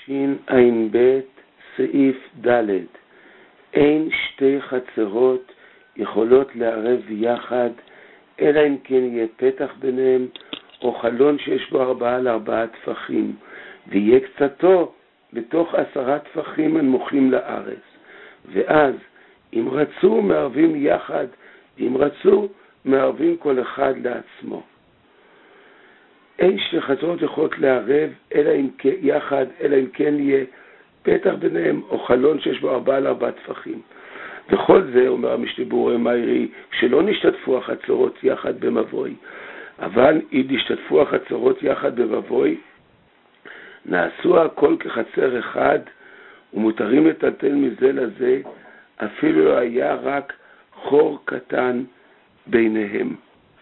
תשע"ב סעיף ד' אין שתי חצרות יכולות לערב יחד, אלא אם כן יהיה פתח ביניהם, או חלון שיש בו 4 על 4 טפחים, ויהיה קצתו בתוך 10 טפחים הנמוכים לארץ. ואז אם רצו מערבים יחד, ואם רצו מערבים כל אחד לעצמו. אין שתי חצרות יכולות לערב יחד, אלא אם כן יהיה פתח ביניהם, או חלון שיש בו 4 על 4 טפחים. וכל זה, אומר המשנה ברורה מאירי, שלא נשתתפו החצרות יחד במבוי, אבל אם נשתתפו החצרות יחד במבוי, נעשו הכל כחצר אחד, ומותרים לטלטל מזה לזה, אפילו היה רק חור קטן ביניהם.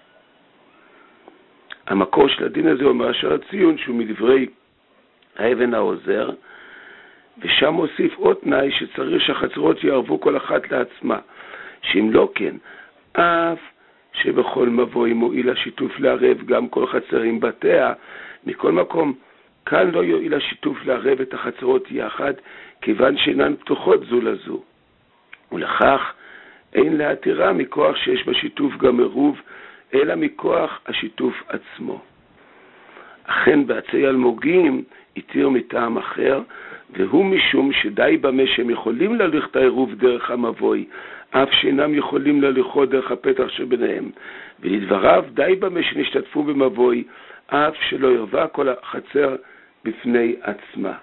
המקור של הדין הזה אומר אשר הציון, שהוא מדברי האבן העוזר, ושם הוסיף עוד תנאי שצריך שהחצרות יערבו כל אחת לעצמה, שאם לא כן, אף שבכל מבוי מועיל השיתוף לערב גם כל חצר עם בתיה, מכל מקום כאן לא יועיל השיתוף לערב את החצרות יחד, כיוון שאינן פתוחות זו לזו. ולכך אין להתירה מכוח שיש בשיתוף גם עירוב, אלא מכוח השיתוף עצמו. אכן בעצי אלמוגים התיר מטעם אחר, והוא משום שדי במה שהם יכולים להליך את העירוב דרך המבוי, אף שאינם יכולים להליכו דרך הפתח שביניהם. ולדבריו די במה שנשתתפו במבוי, אף שלא ירבה כל החצר בפני עצמה.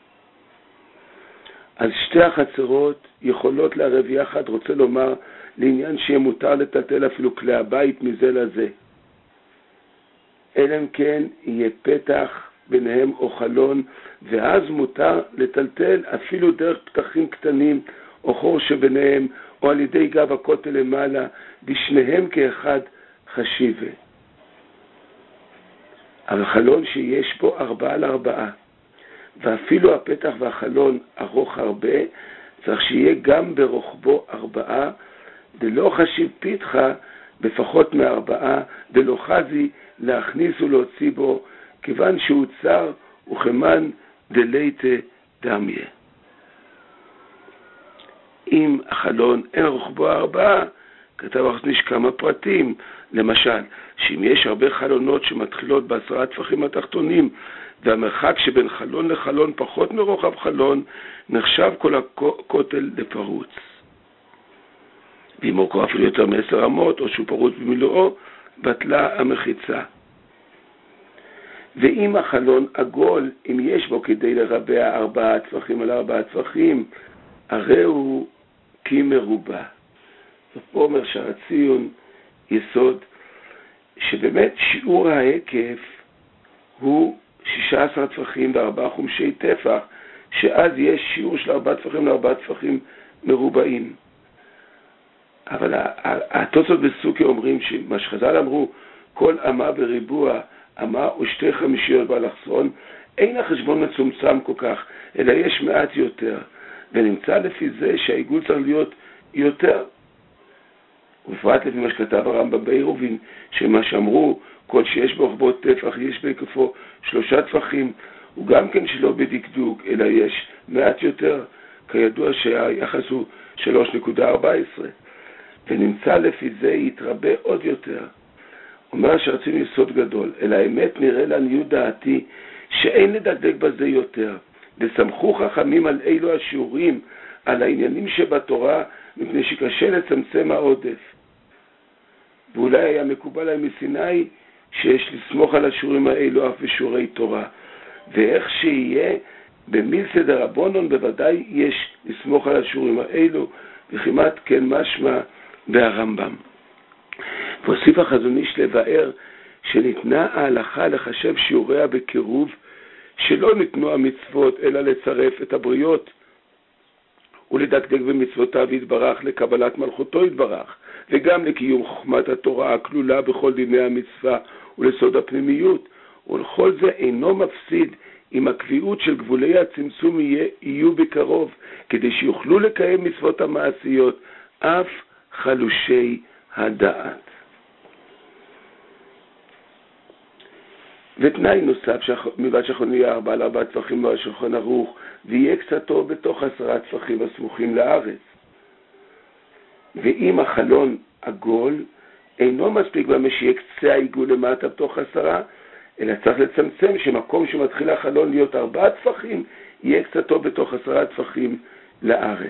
אז שתי החצרות יכולות לערב יחד, רוצה לומר לעניין שיהיה מותר לטלטל אפילו כלי הבית מזה לזה. אלא אם כן יהיה פתח ביניהם או חלון, ואז מותר לטלטל אפילו דרך פתחים קטנים או חור שביניהם, או על ידי גב הכותל למעלה, בשניהם כאחד חשיבה. אבל חלון שיש בו 4 על 4, ואפילו הפתח והחלון ארוך הרבה, צריך שיהיה גם ברוחבו 4, דלא חשיב פיתחה בפחות מ4, דלא חזי להכניס ולהוציא בו, כיוון שהוא צר וכמן דלייטה דמיה. אם החלון אין רוחבו 4, כתב החזניש כמה פרטים, למשל, שאם יש הרבה חלונות שמתחילות ב10 טפחים התחתונים, והמרחק שבין חלון לחלון פחות מרוחב חלון, נחשב כל הכותל לפרוץ. ואם הוא אפילו יותר מ10 אמות, או שהוא פרוץ במילואו, בטלה המחיצה. ואם החלון עגול, אם יש בו כדי לרבע 4 טפחים על 4 טפחים, הרי הוא כמרובע. ופה אומר שער הציון יסוד, שבאמת שיעור ההיקף הוא 16 טפחים ו4 חומשי טפח, שאז יש שיעור של 4 טפחים ל4 טפחים מרובעים. אבל התוצאות בסוכי אומרים שמה שחז"ל אמרו, כל אמה בריבוע, אמה ו2 חמישיות באלכסון, אין החשבון מצומצם כל כך, אלא יש מעט יותר, ונמצא לפי זה שהעיגול צריך להיות יותר. ובפרט לפי מה שכתב הרמב"ם בעירובין, שמה שאמרו, כל שיש ברוחבו טפח, יש בהיקפו 3 טפחים, הוא גם כן שלא בדקדוק, אלא יש מעט יותר, כידוע שהיחס הוא 3.14, ונמצא לפי זה יתרבה עוד יותר. אומר שרצינו יסוד גדול, אלא האמת נראה לעניות דעתי שאין לדקדק בזה יותר, וסמכו חכמים על אילו השיעורים, על העניינים שבתורה, מפני שקשה לצמצם העודף. ואולי היה מקובל על מסיני שיש לסמוך על השיעורים האלו אף בשיעורי תורה. ואיך שיהיה, במילתא דרבנן בוודאי יש לסמוך על השיעורים האלו, וכמעט כן משמע בהרמב"ם. והוסיף החזון איש לבאר שניתנה ההלכה לחשב שיעוריה בקירוב, שלא ניתנו המצוות אלא לצרף את הבריות, ולדקדק במצוותיו יתברך לקבלת מלכותו יתברך, וגם לקיום חוכמת התורה הכלולה בכל דיני המצווה ולסוד הפנימיות, ולכל זה אינו מפסיד אם הקביעות של גבולי הצמצום יהיו בקרוב, כדי שיוכלו לקיים מצוות המעשיות אף חלושי הדעת. ותנאי נוסף, מלבד שהחלון יהיה 4 על 4 טפחים לא השולחן ערוך, ויהיה קצתו בתוך 10 טפחים הסמוכים לארץ. ואם החלון עגול, אינו מספיק במה שיהיה קצה העיגול למטה בתוך 10, אלא צריך לצמצם שמקום שמתחיל החלון להיות 4 טפחים, יהיה קצתו בתוך 10 טפחים לארץ.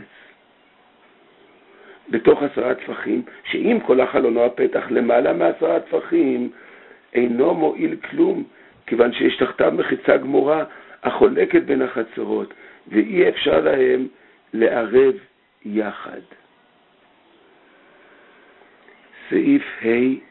בתוך 10 טפחים, שאם כל החלון או הפתח למעלה מ10 טפחים, אינו מועיל כלום, כיוון שיש תחתיו מחיצה גמורה החולקת בין החצרות, ואי אפשר להם לערב יחד. סעיף ה'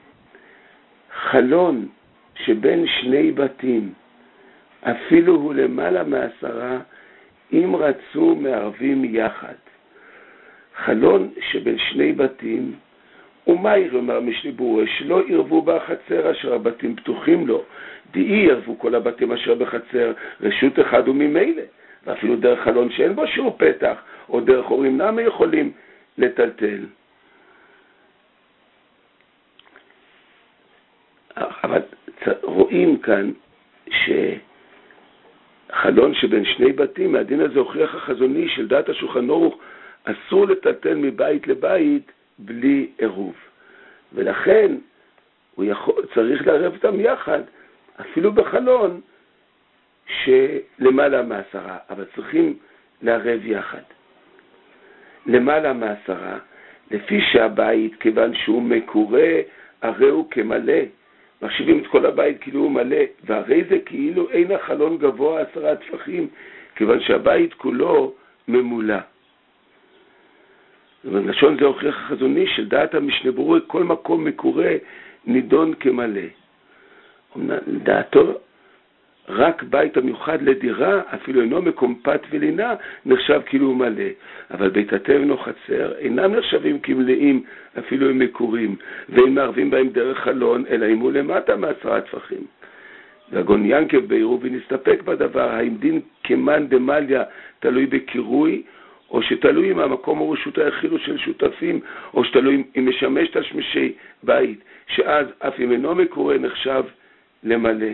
חלון שבין 2 בתים, אפילו הוא למעלה מ10, אם רצו מערבים יחד. חלון שבין 2 בתים, ומה יאמר משנה ברורה? שלא ירבו בחצר אשר הבתים פתוחים לו, דאי ירבו כל הבתים אשר בחצר רשות אחד וממילא, ואפילו דרך חלון שאין בו שום פתח, או דרך אורים נמה יכולים לטלטל. אבל רואים כאן שחלון שבין 2 בתים, מהדין הזה הוכיח החזוני של דעת השולחן ערוך, אסור לטלטל מבית לבית בלי עירוב. ולכן הוא צריך לערב אותם יחד, אפילו בחלון שלמעלה מ10, אבל צריכים לערב יחד. למעלה מ10, לפי שהבית, כיוון שהוא מקורה, הרי הוא כמלא. מחשיבים את כל הבית כאילו הוא מלא, והרי זה כאילו אין החלון גבוה 10 טפחים, כיוון שהבית כולו ממולא. ובלשון זה הוכיח החזוני של דעת המשנה ברורה, כל מקום מקורה נידון כמלא. דעתו, רק בית המיוחד לדירה, אפילו אינו מקום פת ולינה, נחשב כאילו הוא מלא. אבל בית אטם או חצר אינם נחשבים כמלאים, אפילו הם מקורים, ואין מערבים בהם דרך חלון, אלא אם הוא למטה מ10 טפחים. והגאון ינקב בעירובין נסתפק בדבר, האם דין כמן דמליה תלוי בקירוי, או שתלוי אם המקום הוא רשות היחילו של שותפים, או שתלוי אם משמש תשמשי בית, שאז אף אם אינו מקורה נחשב למלא.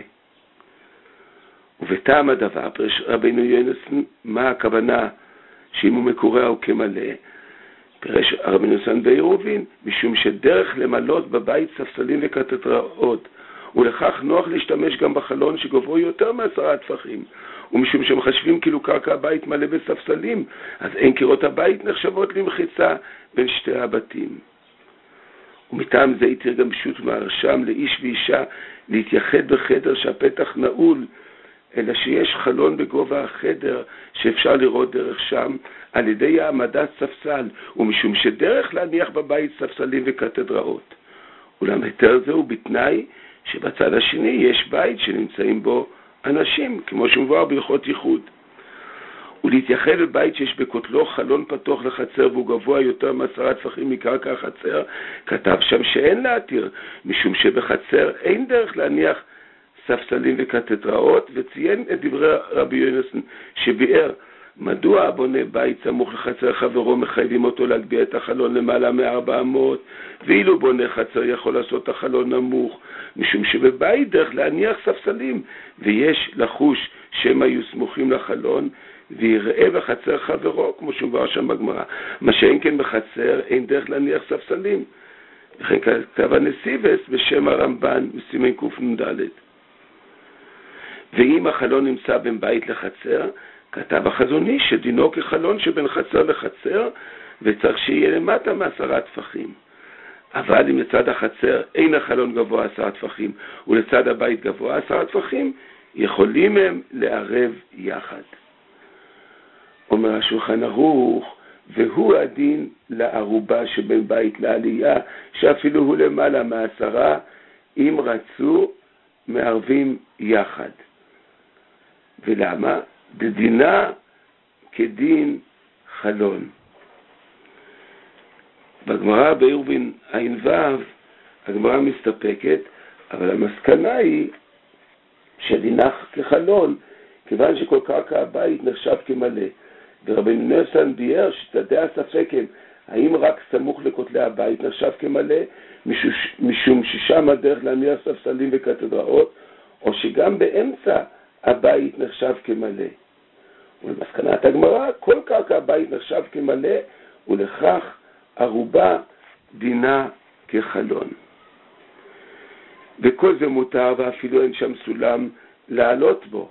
ובטעם הדבר, פרש רבינו יונסן, מה הכוונה שאם הוא מקורה או כמלא? פרש רבינו יונסן בעירובין, משום שדרך למלות בבית ספסלים וקתדראות, ולכך נוח להשתמש גם בחלון שגובהו יותר מ10 טפחים, ומשום שהם חשבים כאילו קרקע הבית מלא בספסלים, אז אין קירות הבית נחשבות למחיצה בין 2 הבתים. ומטעם זה יתיר גם פשוט מהרשם לאיש ואישה להתייחד בחדר שהפתח נעול, אלא שיש חלון בגובה החדר שאפשר לראות דרך שם על ידי העמדת ספסל, ומשום שדרך להניח בבית ספסלים וקתדראות. אולם היתר זהו בתנאי שבצד השני יש בית שנמצאים בו אנשים, כמו שמובא בהלכות ייחוד. ולהתייחד בבית שיש בכותלו חלון פתוח לחצר והוא גבוה יותר מ10 טפחים מקרקע החצר, כתב שם שאין להתיר, משום שבחצר אין דרך להניח ספסלים וקתדראות, וציין את דברי רבי יונסן שביאר מדוע הבונה בית סמוך לחצר חברו מחייבים אותו להגביה את החלון למעלה מ400, ואילו בונה חצר יכול לעשות החלון נמוך, משום שבבית דרך להניח ספסלים, ויש לחוש שהם היו סמוכים לחלון, ויראה בחצר חברו, כמו שמובא שם בגמרא. מה שאין כן בחצר, אין דרך להניח ספסלים. וכן כתב הנסיבס בשם הרמב"ן, בסימן קנ"ד. ואם החלון נמצא בין בית לחצר, כתב החזוני שדינו כחלון שבין חצר לחצר, וצריך שיהיה למטה מ10 טפחים. אבל אם לצד החצר אין החלון גבוה 10 טפחים, ולצד הבית גבוה 10 טפחים, יכולים הם לערב יחד. אומר השולחן ערוך, והוא הדין לערובה שבין בית לעלייה, שאפילו הוא למעלה מ10, אם רצו מערבים יחד. ולמה? בדינה כדין חלון. בגמרא בעירובין עין ו' הגמרא מסתפקת, אבל המסקנה היא שדינה כחלון, כיוון שכל קרקע הבית נחשב כמלא. ורבינו יונסן ביאר שתדעי הספק הם, האם רק סמוך לכותלי הבית נחשב כמלא, משום ששם הדרך להניח ספסלים וקתדראות, או שגם באמצע הבית נחשב כמלא. ולמסקנת הגמרא, כל קרקע הבית נחשב כמלא, ולכך ערובה דינה כחלון. וכל זה מותר, ואפילו אין שם סולם לעלות בו.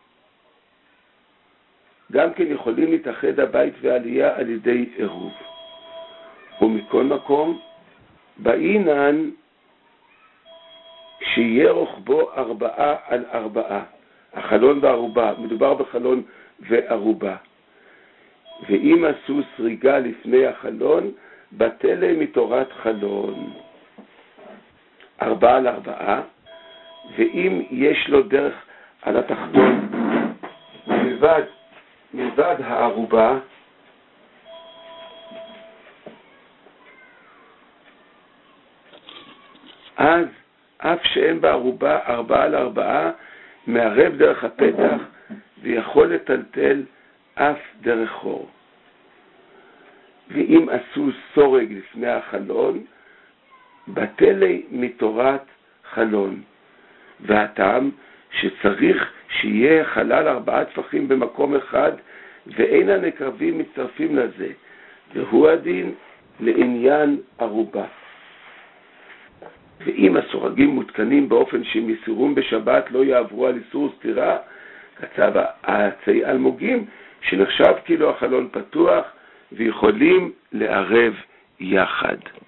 גם כן יכולים להתאחד הבית והעלייה על ידי עירוב. ומכל מקום, באינן שיהיה רוחבו 4x4. החלון והערובה, מדובר בחלון וערובה. ואם עשו סריגה לפני החלון, בטלה מתורת חלון. 4x4, ואם יש לו דרך על התחתון, מלבד הערובה, אז אף שאין בערובה 4x4, מערב דרך הפתח ויכול לטלטל אף דרך חור. ואם עשו סורג לפני החלון, בטלה מתורת חלון. והטעם שצריך שיהיה חלל 4 טפחים במקום אחד, ואין הנקרבים מצטרפים לזה, והוא הדין לעניין ערובה. ואם הסורגים מותקנים באופן שמסירום בשבת לא יעברו על איסור סתירה, כתב העצי אלמוגים שנחשב כאילו החלון פתוח ויכולים לערב יחד.